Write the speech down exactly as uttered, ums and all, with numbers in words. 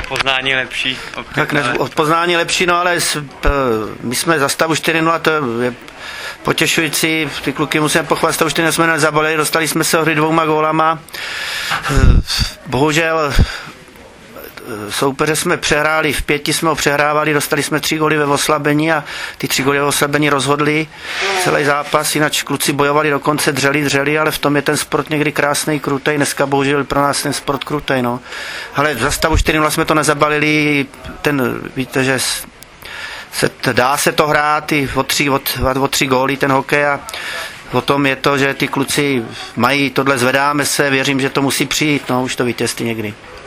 poznání lepší. Tak ne, od poznání lepší, no ale s, p, my jsme za stavu čtyři nula, to je potěšující, ty kluky musíme pochválit, stavu čtyři nula jsme nezabalili, dostali jsme se hry dvouma gólama. Bohužel soupeře jsme přehráli, v pěti jsme ho přehrávali, dostali jsme tři góly ve oslabení a ty tři góly ve oslabení rozhodli celý zápas, jinak kluci bojovali dokonce, dřeli, dřeli, ale v tom je ten sport někdy krásný, krutej, dneska bohužel pro nás ten sport krutej, no. Ale za stavu čtyři nula jsme to nezabalili, ten, víte, že se, dá se to hrát i o tři, o, o tři góly ten hokej a o tom je to, že ty kluci mají tohle, zvedáme se, věřím, že to musí přijít, no, už to vítězství někdy.